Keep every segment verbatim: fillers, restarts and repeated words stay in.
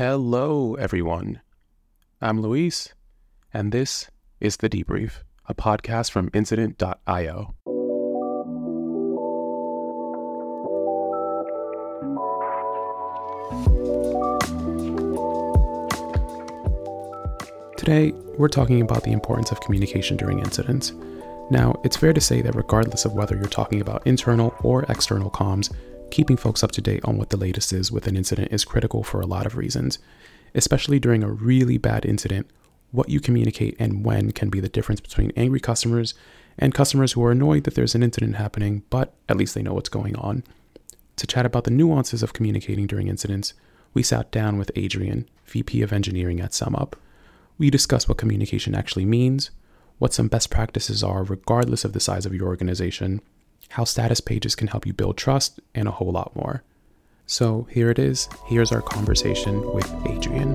Hello, everyone. I'm Luis, and this is The Debrief, a podcast from incident dot io. Today, we're talking about the importance of communication during incidents. Now, it's fair to say that regardless of whether you're talking about internal or external comms, keeping folks up to date on what the latest is with an incident is critical for a lot of reasons. Especially during a really bad incident, what you communicate and when can be the difference between angry customers and customers who are annoyed that there's an incident happening, but at least they know what's going on. To chat about the nuances of communicating during incidents, we sat down with Adrian, V P of Engineering at SumUp. We discussed what communication actually means, what some best practices are regardless of the size of your organization, how status pages can help you build trust, and a whole lot more. So here it is. Here's our conversation with Adrian.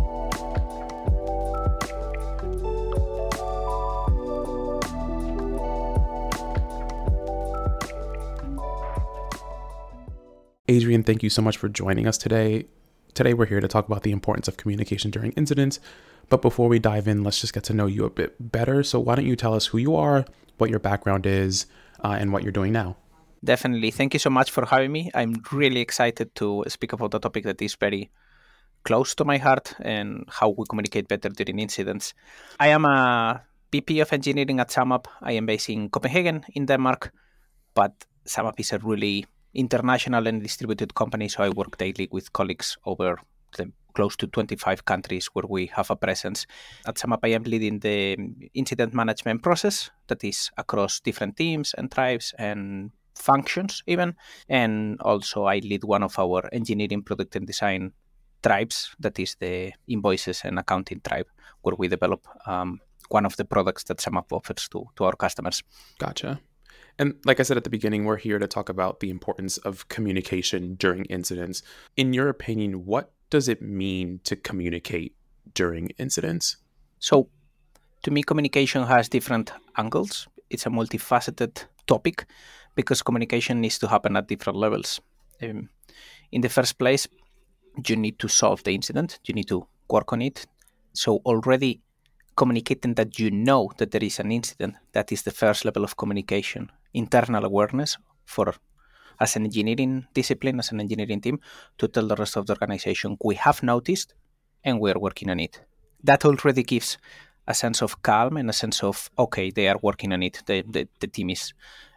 Adrian, thank you so much for joining us today. Today we're here to talk about the importance of communication during incidents. But before we dive in, let's just get to know you a bit better. So why don't you tell us who you are, what your background is, uh, and what you're doing now? Definitely. Thank you so much for having me. I'm really excited to speak about a topic that is very close to my heart and how we communicate better during incidents. I am a V P of Engineering at SumUp. I am based in Copenhagen in Denmark, but SumUp is a really international and distributed company, so I work daily with colleagues over the close to twenty-five countries where we have a presence. At SumUp, I am leading the incident management process that is across different teams and tribes and functions even. And also I lead one of our engineering, product and design tribes, that is the invoices and accounting tribe, where we develop um, one of the products that SumUp offers to, to our customers. Gotcha. And like I said at the beginning, we're here to talk about the importance of communication during incidents. In your opinion, what does it mean to communicate during incidents? So to me, communication has different angles. It's a multifaceted topic because communication needs to happen at different levels. Um, in the first place, you need to solve the incident. You need to work on it. So already communicating that you know that there is an incident, that is the first level of communication. Internal awareness for as an engineering discipline, as an engineering team, to tell the rest of the organization, we have noticed and we are working on it. That already gives a sense of calm and a sense of, okay, they are working on it. The, the, the team is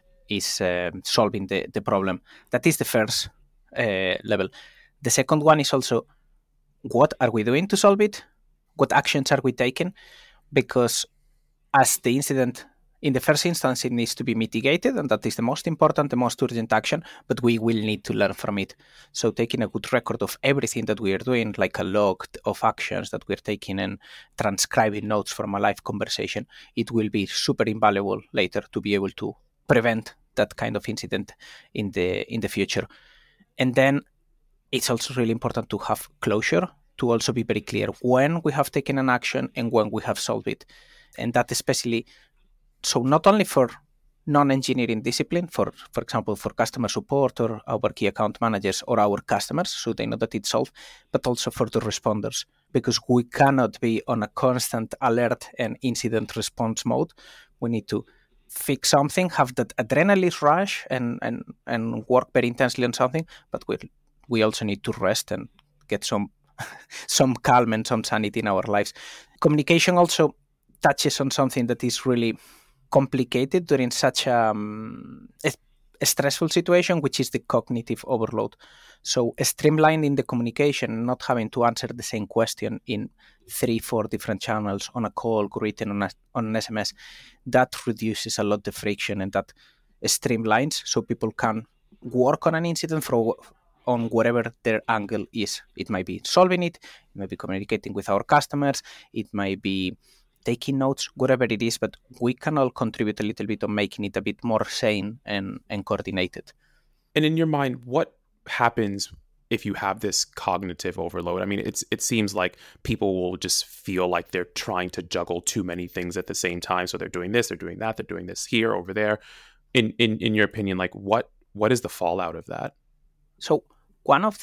is uh, solving the, the problem. That is the first uh, level. The second one is also, what are we doing to solve it? What actions are we taking? Because as the incident, in the first instance, it needs to be mitigated, and that is the most important, the most urgent action, but we will need to learn from it. So taking a good record of everything that we are doing, like a log of actions that we're taking and transcribing notes from a live conversation, it will be super invaluable later to be able to prevent that kind of incident in the in the future. And then it's also really important to have closure, to also be very clear when we have taken an action and when we have solved it. And that especially, so not only for non-engineering discipline, for for example, for customer support or our key account managers or our customers, so they know that it's solved, but also for the responders, because we cannot be on a constant alert and incident response mode. We need to fix something, have that adrenaline rush and, and, and work very intensely on something, but we we also need to rest and get some some calm and some sanity in our lives. Communication also touches on something that is really complicated during such um, a, a stressful situation, which is the cognitive overload. So streamlining the communication, not having to answer the same question in three, four different channels on a call, written on, a, on an S M S, that reduces a lot the friction and that streamlines so people can work on an incident for on whatever their angle is. It might be solving it, it might be communicating with our customers, it might be taking notes, whatever it is, but we can all contribute a little bit on making it a bit more sane and, and coordinated. And in your mind, what happens if you have this cognitive overload? I mean, it's it seems like people will just feel like they're trying to juggle too many things at the same time. So they're doing this, they're doing that, they're doing this here, over there. In in in your opinion, like what what is the fallout of that? So one of the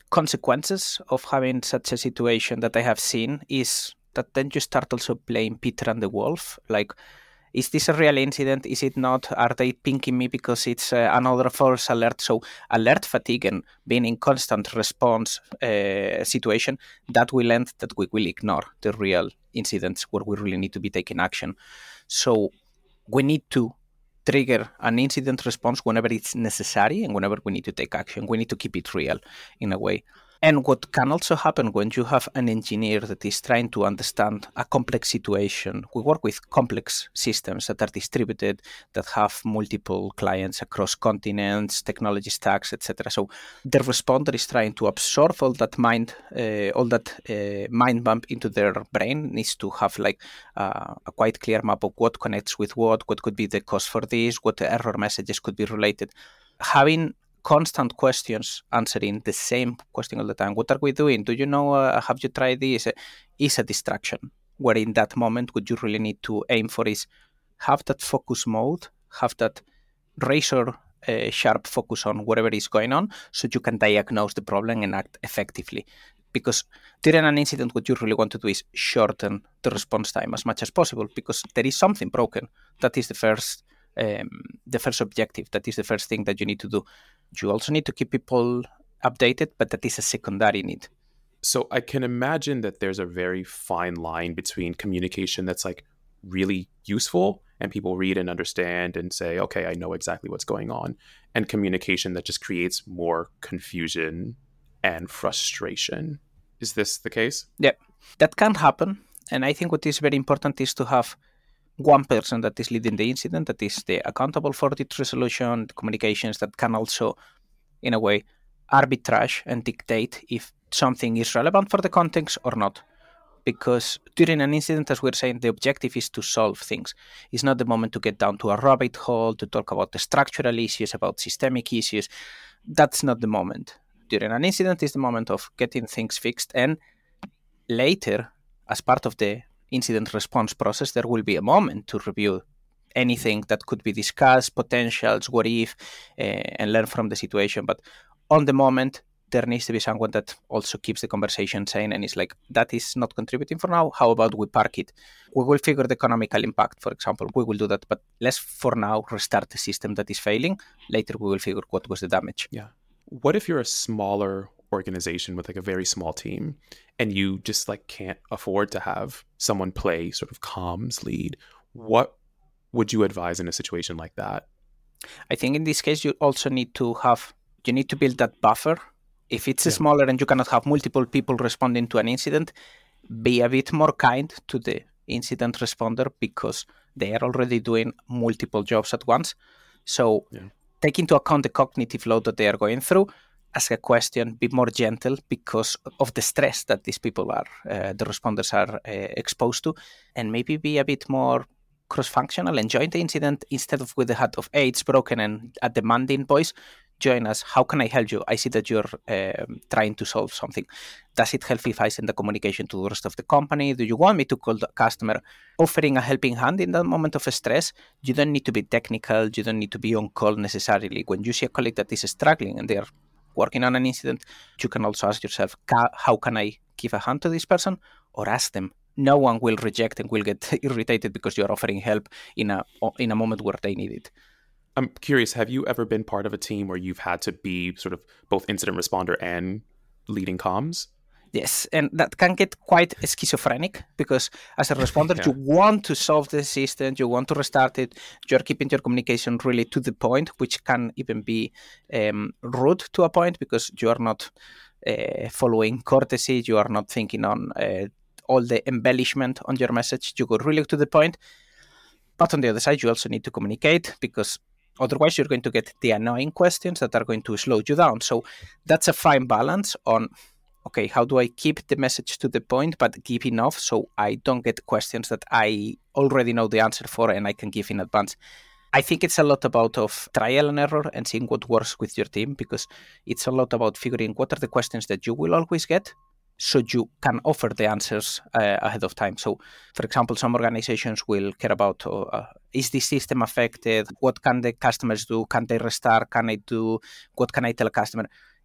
consequences of having such a situation that I have seen is that then you start also playing Peter and the Wolf. Like, is this a real incident? Is it not? Are they pinking me because it's uh, another false alert? So alert fatigue and being in constant response uh, situation, that will end that we will ignore the real incidents where we really need to be taking action. So we need to trigger an incident response whenever it's necessary and whenever we need to take action. We need to keep it real in a way. And what can also happen when you have an engineer that is trying to understand a complex situation, we work with complex systems that are distributed, that have multiple clients across continents, technology stacks, et cetera. So the responder is trying to absorb all that mind, uh, all that uh, mind bump into their brain, needs to have like uh, a quite clear map of what connects with what, what could be the cause for this, what the error messages could be related. Having constant questions answering the same question all the time. What are we doing? Do you know? Uh, have you tried this? Uh, is a distraction. Where in that moment, what you really need to aim for is have that focus mode, have that razor uh, sharp focus on whatever is going on, so you can diagnose the problem and act effectively. Because during an incident, what you really want to do is shorten the response time as much as possible, because there is something broken. That is the first. Um, the first objective. That is the first thing that you need to do. You also need to keep people updated, but that is a secondary need. So I can imagine that there's a very fine line between communication that's like really useful and people read and understand and say, okay, I know exactly what's going on, and communication that just creates more confusion and frustration. Is this the case? Yeah, that can happen. And I think what is very important is to have one person that is leading the incident, that is the accountable for the resolution, the communications, that can also, in a way, arbitrage and dictate if something is relevant for the context or not. Because during an incident, as we're saying, the objective is to solve things. It's not the moment to get down to a rabbit hole, to talk about the structural issues, about systemic issues. That's not the moment. During an incident is the moment of getting things fixed, and later, as part of the incident response process, there will be a moment to review anything that could be discussed, potentials, what if, uh, and learn from the situation. But on the moment, there needs to be someone that also keeps the conversation sane and is like, that is not contributing for now. How about we park it? We will figure the economical impact, for example. We will do that, but let's for now restart the system that is failing. Later, we will figure what was the damage. Yeah. What if you're a smaller organization with like a very small team and you just like can't afford to have someone play sort of comms lead? What would you advise in a situation like that? I think in this case, you also need to have, you need to build that buffer. If it's Yeah. smaller and you cannot have multiple people responding to an incident, be a bit more kind to the incident responder, because they are already doing multiple jobs at once. So Yeah. take into account the cognitive load that they are going through. Ask a question, be more gentle because of the stress that these people are, uh, the responders are uh, exposed to, and maybe be a bit more cross-functional and join the incident instead of with the hat of, hey, it's broken, and a demanding voice. Join us. How can I help you? I see that you're um, trying to solve something. Does it help if I send the communication to the rest of the company? Do you want me to call the customer? Offering a helping hand in that moment of stress. You don't need to be technical. You don't need to be on call necessarily. When you see a colleague that is struggling and they're working on an incident, you can also ask yourself, how can I give a hand to this person? Or ask them. No one will reject and will get irritated because you're offering help in a in a moment where they need it. I'm curious, have you ever been part of a team where you've had to be sort of both incident responder and leading comms? Yes, and that can get quite schizophrenic because as a responder, Yeah. you want to solve the system, you want to restart it, you're keeping your communication really to the point, which can even be um, rude to a point because you are not uh, following courtesy, you are not thinking on uh, all the embellishment on your message, you go really to the point. But on the other side, you also need to communicate because otherwise you're going to get the annoying questions that are going to slow you down. So that's a fine balance on, okay, how do I keep the message to the point, but give enough so I don't get questions that I already know the answer for and I can give in advance. I think it's a lot about of trial and error and seeing what works with your team, because it's a lot about figuring what are the questions that you will always get, so you can offer the answers uh, ahead of time. So, for example, some organizations will care about, uh, is this system affected? What can the customers do? Can they restart? Can I do? What can I tell a customer?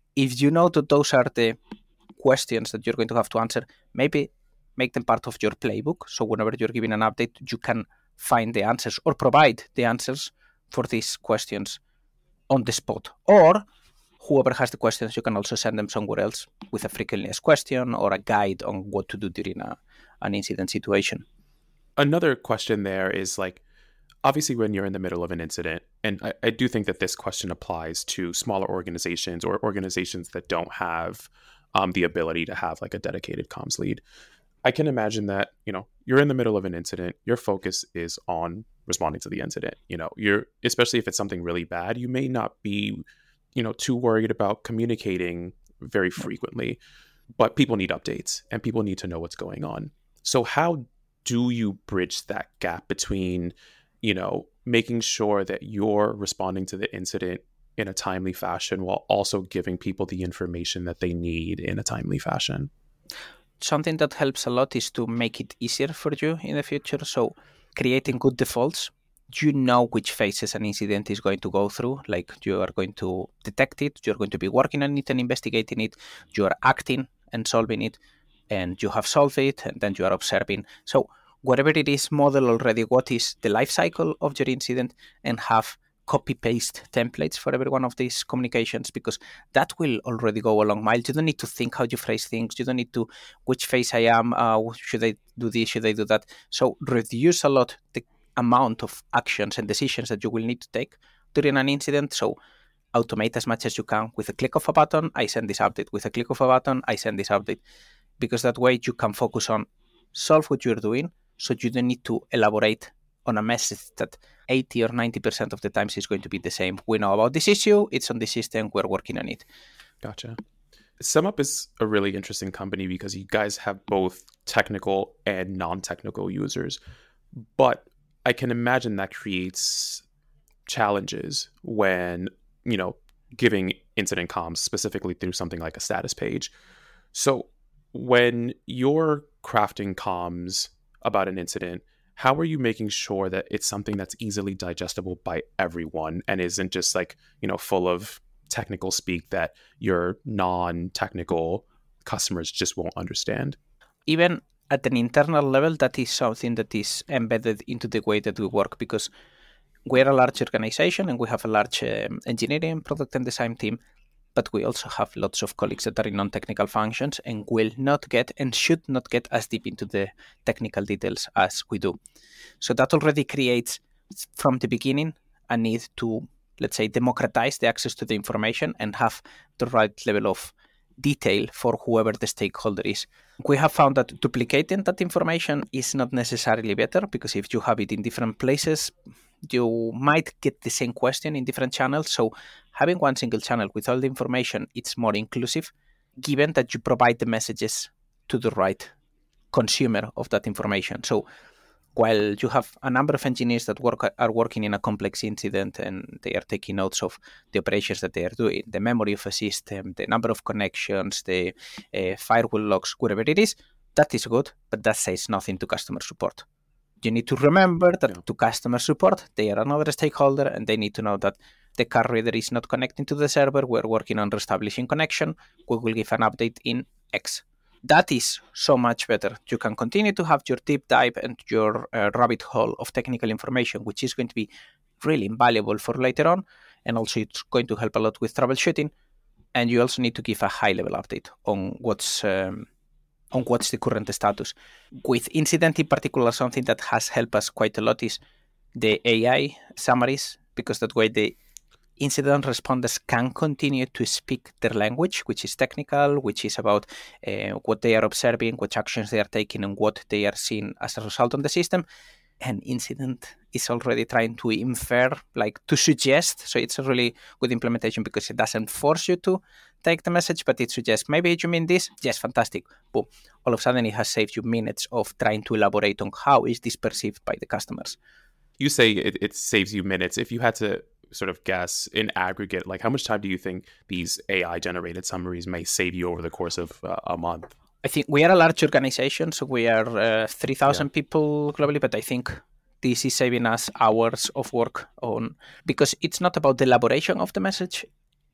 if you know that those are the questions that you're going to have to answer, maybe make them part of your playbook. So whenever you're giving an update, you can find the answers or provide the answers for these questions on the spot. Or whoever has the questions, you can also send them somewhere else with a frequently asked question or a guide on what to do during a, an incident situation. Another question there is like, obviously when you're in the middle of an incident, and I, I do think that this question applies to smaller organizations or organizations that don't have um, the ability to have like a dedicated comms lead. I can imagine that, you know, you're in the middle of an incident, your focus is on responding to the incident. You know, you're, especially if it's something really bad, you may not be, you know, too worried about communicating very frequently, but people need updates and people need to know what's going on. So how do you bridge that gap between, you know, making sure that you're responding to the incident in a timely fashion while also giving people the information that they need in a timely fashion? Something that helps a lot is to make it easier for you in the future. So creating good defaults, you know which phases an incident is going to go through. Like you are going to detect it, you're going to be working on it and investigating it, you are acting and solving it, and you have solved it, and then you are observing. So whatever it is, model already what is the life cycle of your incident and have copy-paste templates for every one of these communications, because that will already go a long mile. You don't need to think how you phrase things. You don't need to, which phase I am, uh, should I do this, should I do that? So reduce a lot the amount of actions and decisions that you will need to take during an incident. So automate as much as you can. With a click of a button, I send this update. With a click of a button, I send this update. Because that way you can focus on solve what you're doing, so you don't need to elaborate on a message that eighty or ninety percent of the times is going to be the same. We know about this issue, it's on the system, we're working on it. Gotcha. SumUp is a really interesting company because you guys have both technical and non-technical users. But I can imagine that creates challenges when, you know, giving incident comms specifically through something like a status page. So when you're crafting comms about an incident, how are you making sure that it's something that's easily digestible by everyone and isn't just like, you know, full of technical speak that your non-technical customers just won't understand? Even at an internal level, that is something that is embedded into the way that we work, because we're a large organization and we have a large um, engineering, product and design team, but we also have lots of colleagues that are in non-technical functions and will not get and should not get as deep into the technical details as we do. So that already creates, from the beginning, a need to, let's say, democratize the access to the information and have the right level of detail for whoever the stakeholder is. We have found that duplicating that information is not necessarily better, because if you have it in different places, you might get the same question in different channels. So having one single channel with all the information, it's more inclusive, given that you provide the messages to the right consumer of that information. So while you have a number of engineers that work are working in a complex incident and they are taking notes of the operations that they are doing, the memory of a system, the number of connections, the uh, firewall logs, whatever it is, that is good, but that says nothing to customer support. You need to remember that yeah. to customer support, they are another stakeholder and they need to know that the card reader is not connecting to the server. We're working on reestablishing connection. We will give an update in X. That is so much better. You can continue to have your deep dive and your uh, rabbit hole of technical information, which is going to be really invaluable for later on. And also it's going to help a lot with troubleshooting. And you also need to give a high-level update on what's um, on what's the current status. With incident in particular, something that has helped us quite a lot is the A I summaries, because that way the incident responders can continue to speak their language, which is technical, which is about uh, what they are observing, what actions they are taking, and what they are seeing as a result on the system. And incident is already trying to infer, like to suggest. So it's a really good implementation because it doesn't force you to take the message, but it suggests, maybe you mean this? Yes, fantastic. Boom. All of a sudden it has saved you minutes of trying to elaborate on how is this perceived by the customers. You say it, it saves you minutes. If you had to sort of guess in aggregate, like how much time do you think these A I generated summaries may save you over the course of uh, a month? I think we are a large organization, so we are uh, three thousand yeah. people globally, but I think this is saving us hours of work on, because it's not about the elaboration of the message,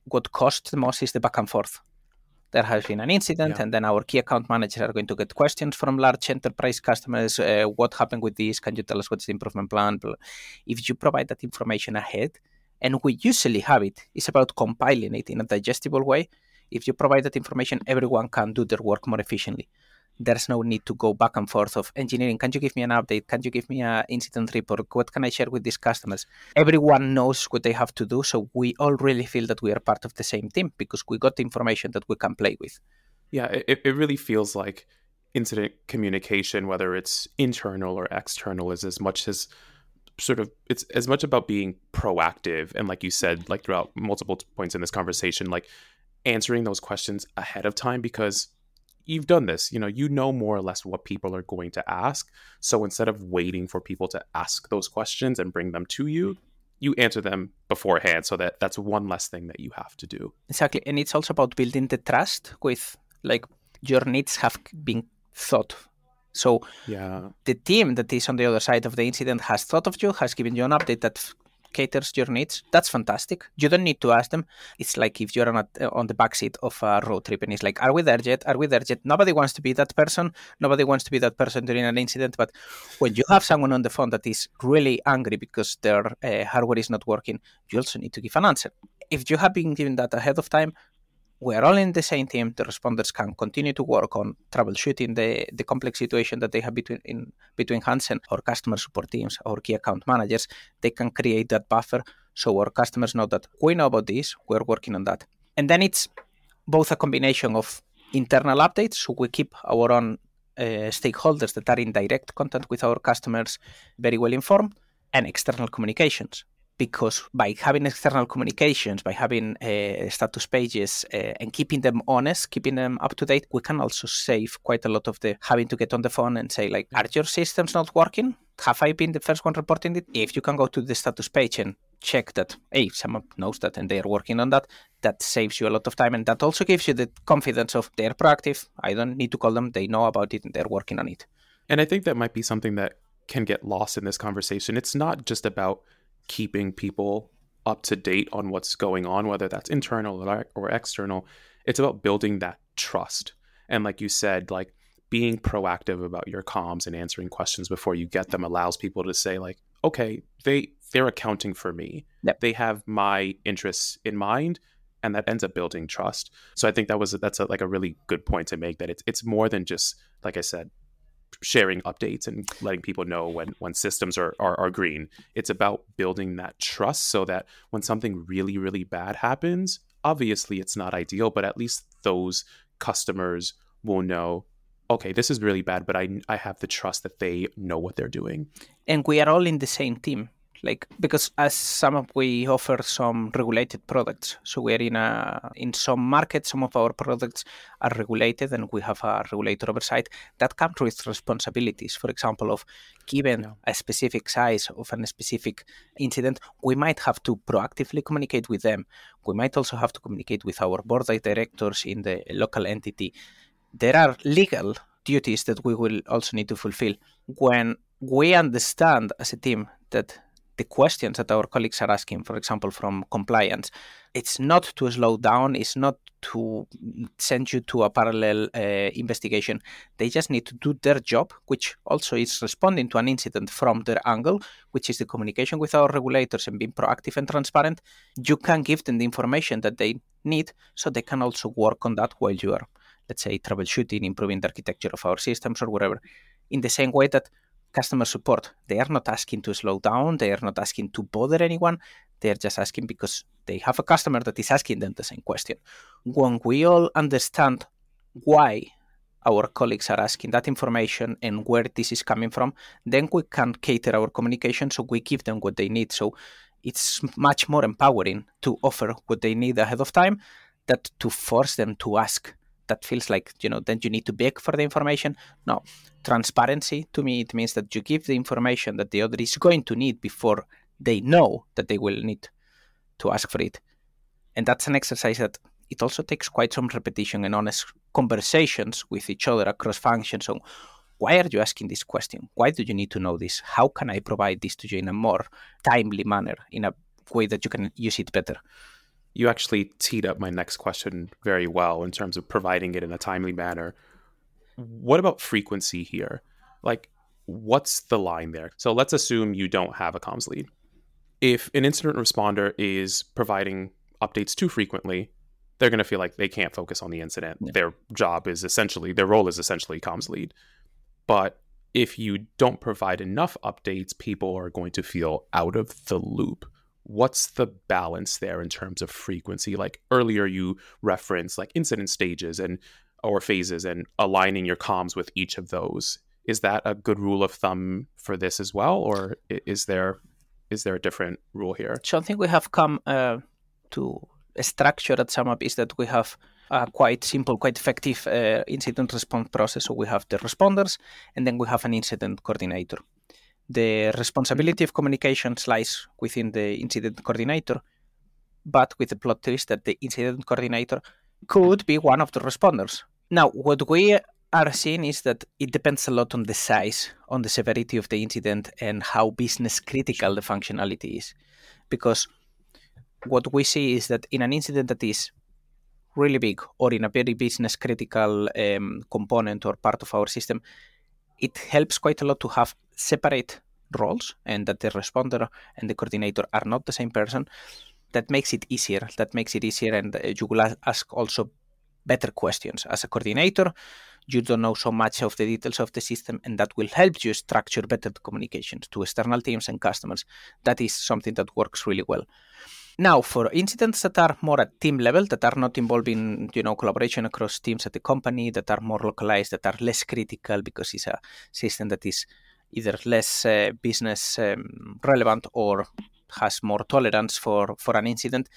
what costs the most is the back and forth. There has been an incident, Yeah. and then our key account managers are going to get questions from large enterprise customers. Uh, what happened with this? Can you tell us what's the improvement plan? If you provide that information ahead, and we usually have it, it's about compiling it in a digestible way. If you provide that information, everyone can do their work more efficiently. There's no need to go back and forth of engineering. Can you give me an update? Can you give me an incident report? What can I share with these customers? Everyone knows what they have to do. So we all really feel that we are part of the same team because we got the information that we can play with. Yeah, it, it really feels like incident communication, whether it's internal or external, is as much as sort of, it's as much about being proactive. And like you said, like throughout multiple points in this conversation, like answering those questions ahead of time, because you've done this, you know, you know more or less what people are going to ask. So instead of waiting for people to ask those questions and bring them to you, you answer them beforehand, so that that's one less thing that you have to do. Exactly. And it's also about building the trust with, like, your needs have been thought. So yeah, the team that is on the other side of the incident has thought of you, has given you an update that caters your needs. That's fantastic. You don't need to ask them. It's like if you're on, a, on the backseat of a road trip and it's like, are we there yet? Are we there yet? Nobody wants to be that person. Nobody wants to be that person during an incident. But when you have someone on the phone that is really angry because their uh, hardware is not working, you also need to give an answer. If you have been given that ahead of time, we're all in the same team. The responders can continue to work on troubleshooting the, the complex situation that they have between in between hands, and our customer support teams, our key account managers, they can create that buffer so our customers know that we know about this, we're working on that. And then it's both a combination of internal updates, so we keep our own uh, stakeholders that are in direct contact with our customers very well informed, and external communications. Because by having external communications, by having uh, status pages uh, and keeping them honest, keeping them up to date, we can also save quite a lot of the having to get on the phone and say, like, are your systems not working? Have I been the first one reporting it? If you can go to the status page and check that, hey, someone knows that and they are working on that, that saves you a lot of time. And that also gives you the confidence of they're proactive. I don't need to call them. They know about it and they're working on it. And I think that might be something that can get lost in this conversation. It's not just about keeping people up to date on what's going on, whether that's internal or, or external. It's about building that trust. And like you said, like being proactive about your comms and answering questions before you get them allows people to say, like, okay, they, they're accounting for me. Yep. They have my interests in mind, and that ends up building trust. So I think that was, that's a, like a really good point to make, that it's, it's more than just, like I said, sharing updates and letting people know when, when systems are, are, are green. It's about building that trust so that when something really, really bad happens, obviously it's not ideal, but at least those customers will know, okay, this is really bad, but I, I have the trust that they know what they're doing. And we are all in the same team. Like, because as some of we offer some regulated products, so we're in a in some markets, some of our products are regulated, and we have a regulator oversight that comes with responsibilities. For example, of given yeah. a specific size of a specific incident, we might have to proactively communicate with them. We might also have to communicate with our board of directors in the local entity. There are legal duties that we will also need to fulfill. When we understand as a team that the questions that our colleagues are asking, for example, from compliance, it's not to slow down, it's not to send you to a parallel uh, investigation. They just need to do their job, which also is responding to an incident from their angle, which is the communication with our regulators and being proactive and transparent. You can give them the information that they need so they can also work on that while you are, let's say, troubleshooting, improving the architecture of our systems or whatever. In the same way that customer support, they are not asking to slow down, they are not asking to bother anyone, they are just asking because they have a customer that is asking them the same question. When we all understand why our colleagues are asking that information and where this is coming from, then we can cater our communication so we give them what they need. So it's much more empowering to offer what they need ahead of time than to force them to ask. That feels like, you know, then you need to beg for the information. No, transparency, to me, it means that you give the information that the other is going to need before they know that they will need to ask for it. And that's an exercise that it also takes quite some repetition and honest conversations with each other across functions. So why are you asking this question? Why do you need to know this? How can I provide this to you in a more timely manner, in a way that you can use it better? you actually teed up my next question very well in terms of providing it in a timely manner. What about frequency here? Like, what's the line there? So let's assume you don't have a comms lead. If an incident responder is providing updates too frequently, they're going to feel like they can't focus on the incident. Yeah. Their job is essentially, their role is essentially comms lead. But if you don't provide enough updates, people are going to feel out of the loop. What's the balance there in terms of frequency? Like earlier you referenced like incident stages and or phases and aligning your comms with each of those. Is that a good rule of thumb for this as well? Or is there is there a different rule here? Something we have come uh, to structure at SumUp is that we have a quite simple, quite effective uh, incident response process. So we have the responders, and then we have an incident coordinator. The responsibility of communications lies within the incident coordinator, but with the plot twist that the incident coordinator could be one of the responders. Now, what we are seeing is that it depends a lot on the size, on the severity of the incident, and how business critical the functionality is. Because what we see is that in an incident that is really big or in a very business critical um, component or part of our system, it helps quite a lot to have separate roles and that the responder and the coordinator are not the same person. That makes it easier. That makes it easier, and uh, you will ask also better questions. As a coordinator, you don't know so much of the details of the system, and that will help you structure better communications to external teams and customers. That is something that works really well. Now, for incidents that are more at team level, that are not involving, you know, collaboration across teams at the company, that are more localized, that are less critical because it's a system that is either less uh, business um, relevant or has more tolerance for, for an incident,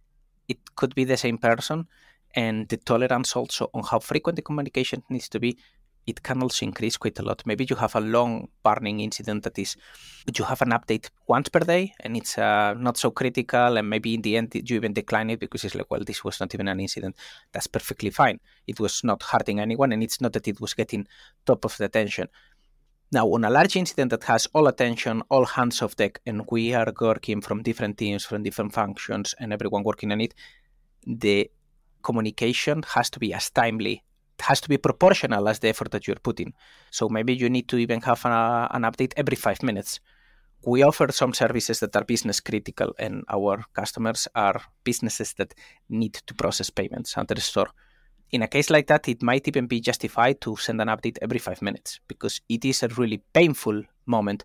it could be the same person. And the tolerance also on how frequent the communication needs to be, it can also increase quite a lot. Maybe you have a long burning incident that is, you have an update once per day and it's uh, not so critical, and maybe in the end you even decline it because it's like, well, this was not even an incident. That's perfectly fine. It was not hurting anyone, and it's not that it was getting top of the attention. Now, on a large incident that has all attention, all hands off deck, and we are working from different teams, from different functions, and everyone working on it, the communication has to be as timely, has to be proportional as the effort that you're putting. So maybe you need to even have a, an update every five minutes. We offer some services that are business critical, and our customers are businesses that need to process payments under the store. In a case like that, it might even be justified to send an update every five minutes because it is a really painful moment.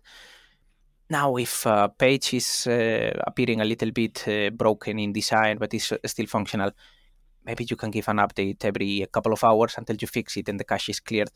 Now, if a page is uh, appearing a little bit uh, broken in design, but is still functional, maybe you can give an update every couple of hours until you fix it and the cache is cleared.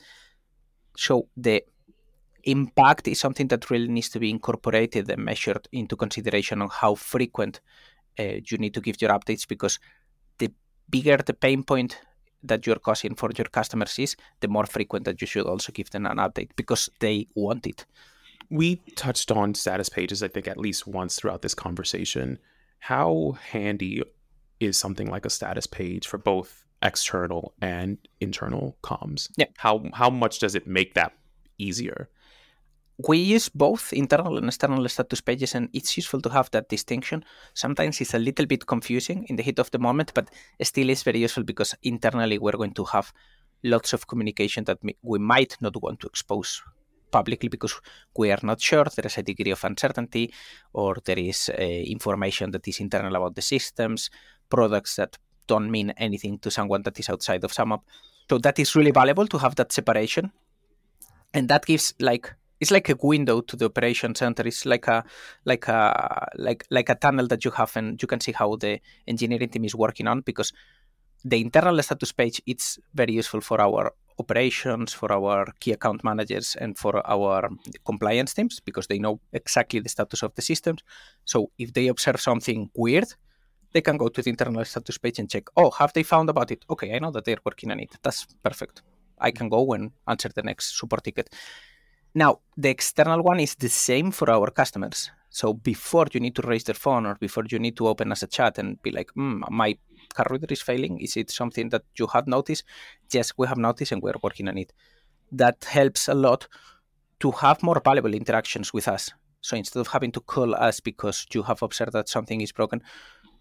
So the impact is something that really needs to be incorporated and measured into consideration on how frequent uh, you need to give your updates, because the bigger the pain point that you're causing for your customers is, the more frequent that you should also give them an update because they want it. We touched on status pages, I think, at least once throughout this conversation. How handy is something like a status page for both external and internal comms? Yeah. How how much does it make that easier? We use both internal and external status pages, and it's useful to have that distinction. Sometimes it's a little bit confusing in the heat of the moment, but still is very useful because internally we're going to have lots of communication that we might not want to expose publicly because we are not sure. There is a degree of uncertainty, or there is uh, information that is internal about the systems, products that don't mean anything to someone that is outside of SumUp. So that is really valuable to have that separation. And that gives like, it's like a window to the operation center. It's like a like a like like a tunnel that you have, and you can see how the engineering team is working on, because the internal status page, it's very useful for our operations, for our key account managers, and for our compliance teams, because they know exactly the status of the systems. So if they observe something weird, they can go to the internal status page and check, oh, have they found about it? Okay, I know that they're working on it. That's perfect. I can go and answer the next support ticket. Now, the external one is the same for our customers. So before you need to raise their phone, or before you need to open as a chat and be like, mm, my card reader is failing, is it something that you have noticed? Yes, we have noticed and we're working on it. That helps a lot to have more valuable interactions with us. So instead of having to call us because you have observed that something is broken,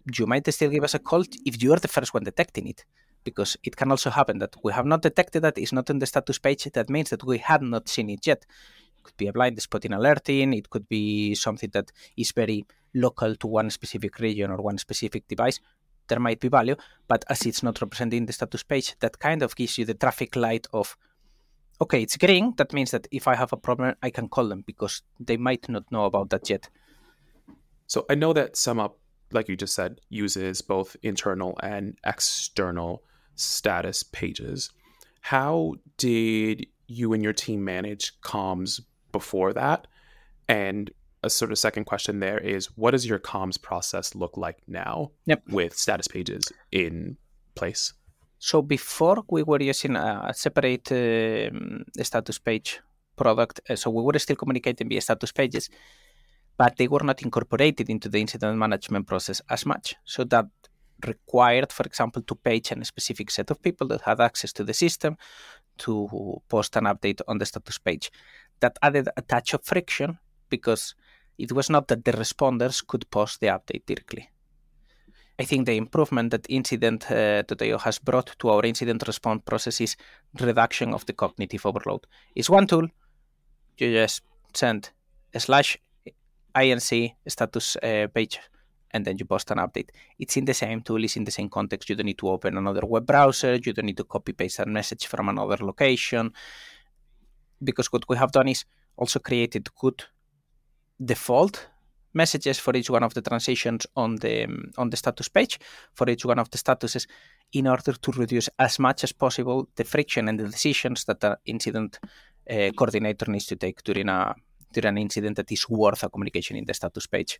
you might still give us a call if you are the first one detecting it, because it can also happen that we have not detected that, it's not in the status page. That means that we had not seen it yet. It could be a blind spot in alerting. It could be something that is very local to one specific region or one specific device. There might be value, but as it's not represented in the status page, that kind of gives you the traffic light of, okay, it's green. That means that if I have a problem, I can call them, because they might not know about that yet. So I know that SumUp, like you just said, uses both internal and external status pages. How did you and your team manage comms before that? And a sort of second question there is, what does your comms process look like now yep. with status pages in place? So before we were using a separate um, status page product, uh, so we were still communicating via status pages, but they were not incorporated into the incident management process as much. So that required, for example, to page a specific set of people that had access to the system to post an update on the status page. That added a touch of friction, because it was not that the responders could post the update directly. I think the improvement that incident dot I O uh, has brought to our incident response process is reduction of the cognitive overload. It's one tool. You just send a slash I N C status uh, page, and then you post an update. It's in the same tool, it's in the same context. You don't need to open another web browser. You don't need to copy paste a message from another location. Because what we have done is also created good default messages for each one of the transitions on the um, on the status page, for each one of the statuses, in order to reduce as much as possible the friction and the decisions that the incident uh, coordinator needs to take during a during an incident that is worth a communication in the status page.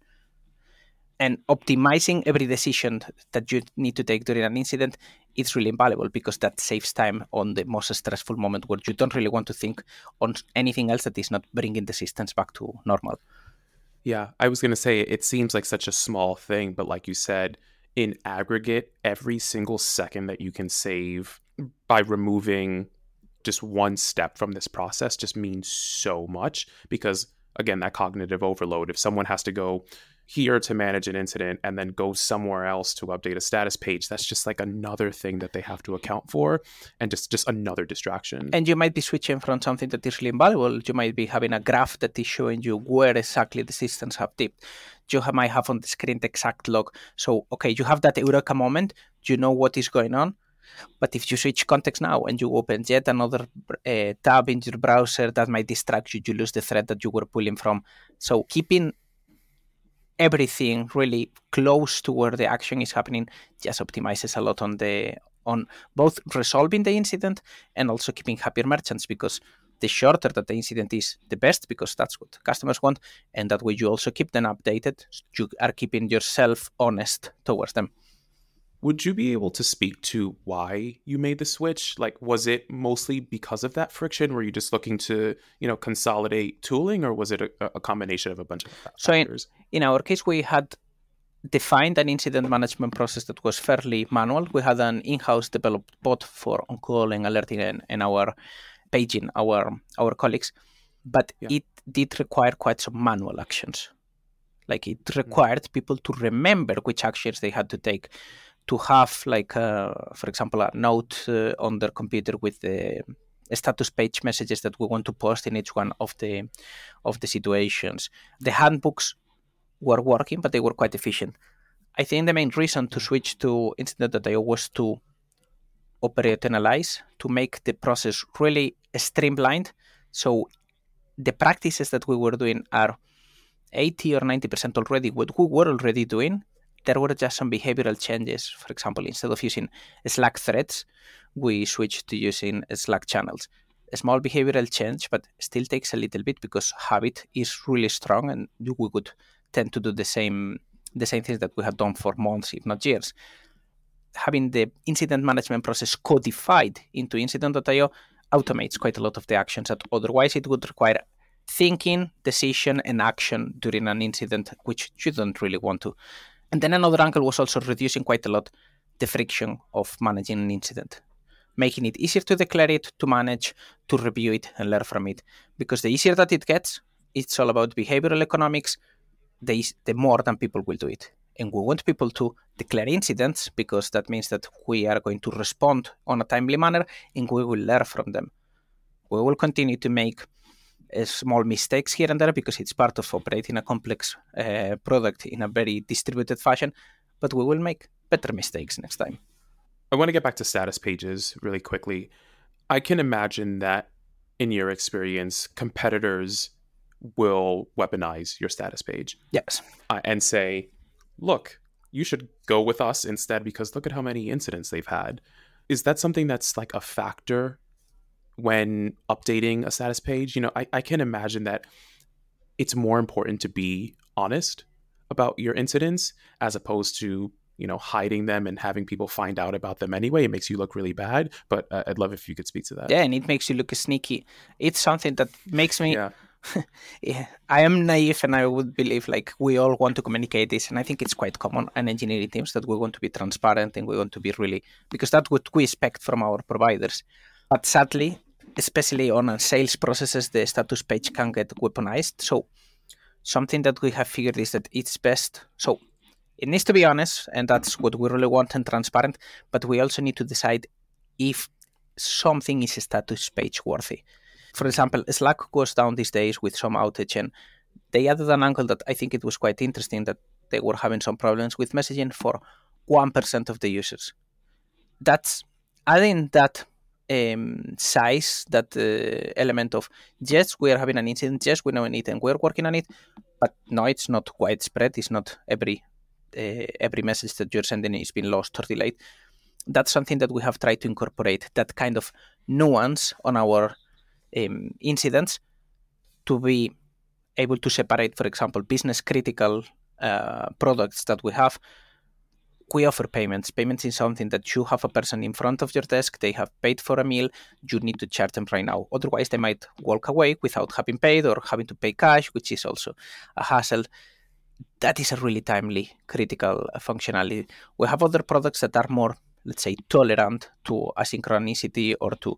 And optimizing every decision that you need to take during an incident is really invaluable, because that saves time on the most stressful moment where you don't really want to think on anything else that is not bringing the systems back to normal. Yeah, I was going to say, it seems like such a small thing, but like you said, in aggregate, every single second that you can save by removing just one step from this process just means so much, because, again, that cognitive overload, if someone has to go here to manage an incident and then go somewhere else to update a status page, that's just like another thing that they have to account for, and just, just another distraction. And you might be switching from something that is really invaluable. You might be having a graph that is showing you where exactly the systems have dipped. You have, might have on the screen the exact log. So, okay, you have that eureka moment. You know what is going on. But if you switch context now and you open yet another uh, tab in your browser, that might distract you. You lose the thread that you were pulling from. So keeping everything really close to where the action is happening just optimizes a lot on the on both resolving the incident and also keeping happier merchants, because the shorter that the incident is, the best, because that's what customers want. And that way you also keep them updated. You are keeping yourself honest towards them. Would you be able to speak to why you made the switch? Like, was it mostly because of that friction? Were you just looking to, you know, consolidate tooling, or was it a, a combination of a bunch of factors? So in, in our case, we had defined an incident management process that was fairly manual. We had an in-house developed bot for on-call and alerting and, and our paging our our colleagues, but yeah. It did require quite some manual actions. Like, it required mm-hmm. people to remember which actions they had to take, to have, like, uh, for example, a note uh, on their computer with the status page messages that we want to post in each one of the of the situations. The handbooks were working, but they were quite efficient. I think the main reason to switch to incident dot I O was to operationalize, to make the process really streamlined. So the practices that we were doing are eighty or ninety percent already what we were already doing. There were just some behavioral changes. For example, instead of using Slack threads, we switched to using Slack channels. A small behavioral change, but still takes a little bit, because habit is really strong, and we would tend to do the same the same things that we had done for months, if not years. Having the incident management process codified into incident dot I O automates quite a lot of the actions that otherwise it would require thinking, decision, and action during an incident, which you don't really want to. And then another angle was also reducing quite a lot the friction of managing an incident, making it easier to declare it, to manage, to review it, and learn from it. Because the easier that it gets, it's all about behavioral economics, the, the more than people will do it. And we want people to declare incidents because that means that we are going to respond on a timely manner and we will learn from them. We will continue to make uh, small mistakes here and there because it's part of operating a complex uh, product in a very distributed fashion, but we will make better mistakes next time. I want to get back to status pages really quickly. I can imagine that in your experience, competitors will weaponize your status page. Yes. Uh, and say, look, you should go with us instead because look at how many incidents they've had. Is that something that's like a factor when updating a status page? You know, I, I can imagine that it's more important to be honest about your incidents as opposed to, you know, hiding them and having people find out about them anyway. It makes you look really bad. But uh, I'd love if you could speak to that. Yeah, and it makes you look sneaky. It's something that makes me... Yeah. yeah, I am naive and I would believe like we all want to communicate this. And I think it's quite common in engineering teams that we want to be transparent and we want to be really... Because that's what we expect from our providers. But sadly, especially on sales processes, the status page can get weaponized. So something that we have figured is that it's best... So it needs to be honest, and that's what we really want and transparent, but we also need to decide if something is status page worthy. For example, Slack goes down these days with some outage, and they added an angle that I think it was quite interesting, that they were having some problems with messaging for one percent of the users. That's adding that um, size, that uh, element of, yes, we are having an incident, yes, we know it, and we're working on it, but no, it's not widespread. It's not every uh, every message that you're sending is being lost or delayed. That's something that we have tried to incorporate, that kind of nuance on our um, incidents to be able to separate, for example, business critical uh, products that we have. We offer payments. Payments is something that you have a person in front of your desk, they have paid for a meal, you need to charge them right now. Otherwise, they might walk away without having paid or having to pay cash, which is also a hassle. That is a really timely, critical functionality. We have other products that are more, let's say, tolerant to asynchronicity or to,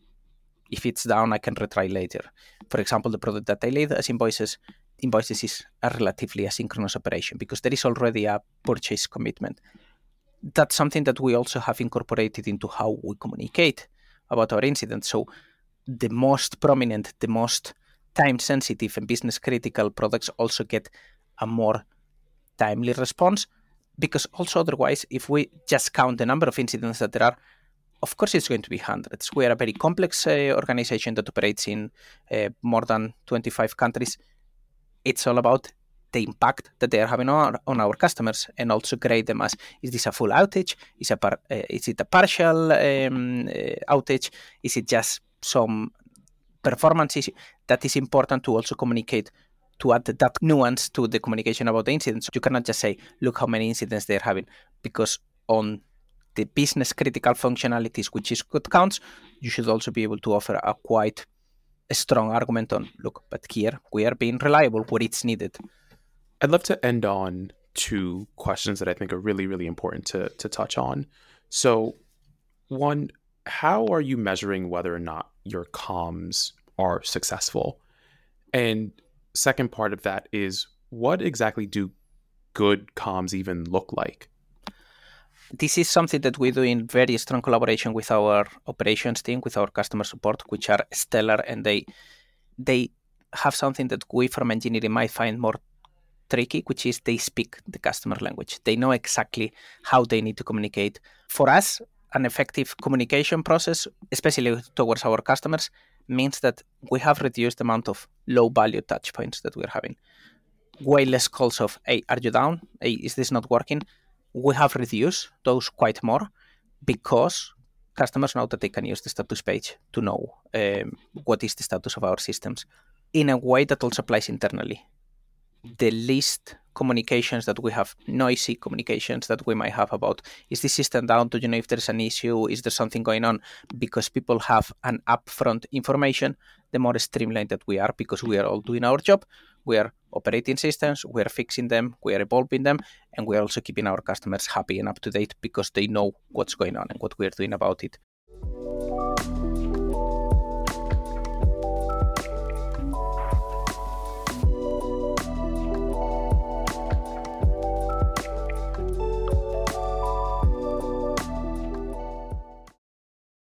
if it's down, I can retry later. For example, the product that I lead as Invoices, Invoices is a relatively asynchronous operation because there is already a purchase commitment. That's something that we also have incorporated into how we communicate about our incidents. So the most prominent, the most time-sensitive and business-critical products also get a more timely response, because also otherwise, if we just count the number of incidents that there are, of course it's going to be hundreds. We are a very complex uh, organization that operates in uh, more than twenty-five countries. It's all about the impact that they are having on our, on our customers, and also grade them as, is this a full outage? Is, a par- uh, is it a partial um, uh, outage? Is it just some performance issue? That is important to also communicate, to add that nuance to the communication about the incidents. You cannot just say, look how many incidents they're having, because on the business critical functionalities, which is what counts, you should also be able to offer a quite a strong argument on, look, but here we are being reliable where it's needed. I'd love to end on two questions that I think are really, really important to, to touch on. So one, how are you measuring whether or not your comms are successful? And second part of that is, what exactly do good comms even look like? This is something that we do in very strong collaboration with our operations team, with our customer support, which are stellar, and they they have something that we from engineering might find more tricky, which is they speak the customer language. They know exactly how they need to communicate. For us, an effective communication process, especially towards our customers, means that we have reduced the amount of low-value touch points that we're having. Way less calls of, hey, are you down? Hey, is this not working? We have reduced those quite more because customers know that they can use the status page to know um, what is the status of our systems in a way that also applies internally. The least communications that we have, noisy communications that we might have about, is this system down? Do you know if there's an issue? Is there something going on? Because people have an upfront information, the more streamlined that we are, because we are all doing our job. We are operating systems, we are fixing them, we are evolving them, and we are also keeping our customers happy and up to date because they know what's going on and what we are doing about it.